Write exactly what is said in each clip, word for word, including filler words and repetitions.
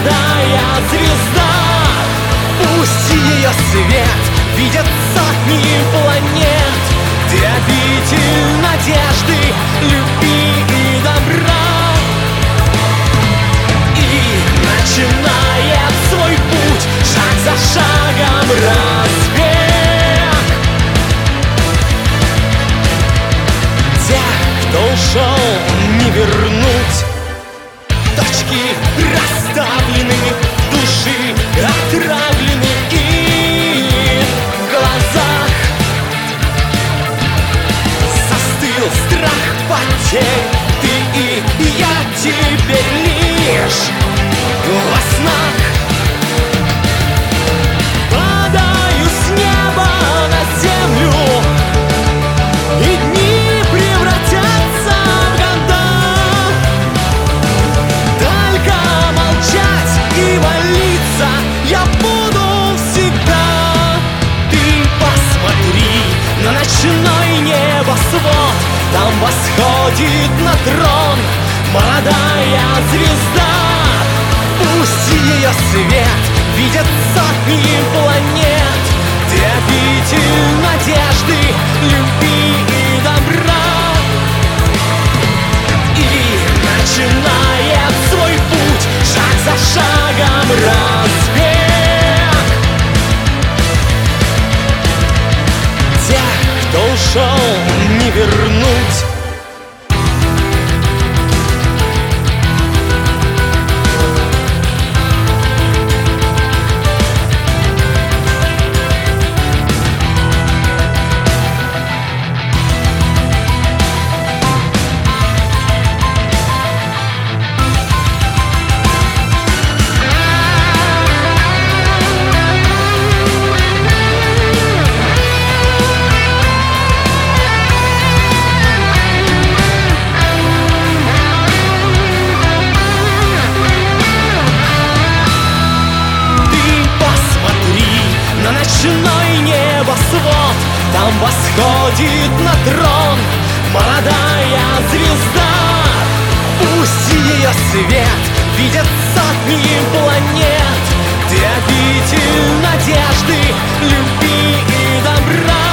молодая звезда. Пусть ее свет видят сотни планет. Ты обитель надежды, любви и добра. И начинает свой путь шаг за шагом разбег. Тех, кто ушел, не вернуть. Точки расставлены, души отравлены, и в глазах застыл страх потерь. Ты и я теперь лишь во снах. Падаю с неба на землю, и дни превратятся в года. Только молчать и молиться я буду всегда. Ты посмотри на ночной небосвод, там восходит на трон молодая звезда. Пусть ее свет видят сотни планет. Ты обитель надежды, любви и добра. И начинает свой путь шаг за шагом разбег. Тех, кто ушел, не вернуть. Ночной небосвод, там восходит на трон молодая звезда. Пусть ее свет видят сотни планет. Ты обитель надежды, любви и добра.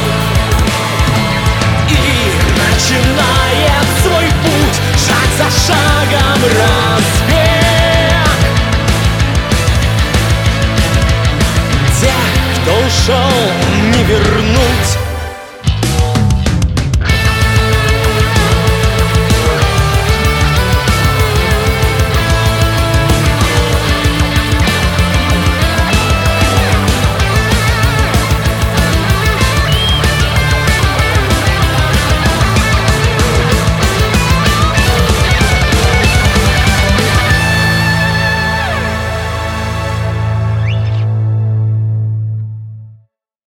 И начинает свой путь шаг за шагом разбег. Кто ушел, не вернуть.